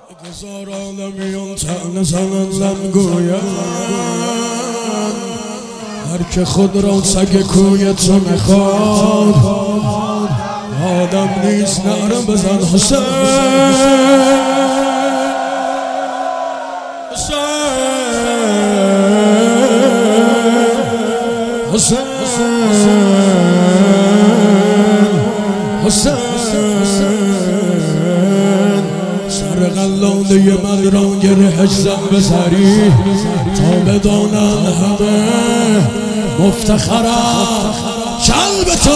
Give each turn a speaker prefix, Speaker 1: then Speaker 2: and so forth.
Speaker 1: هزار عالمیان طعنه زنندم گویم هر که خود را سگ کوی تو میخواد آدم نیست نعره بزن حسین حسین حسین سر قلاده من را گرهش زن بزری تا بدانن همه مفتخرم قلب تو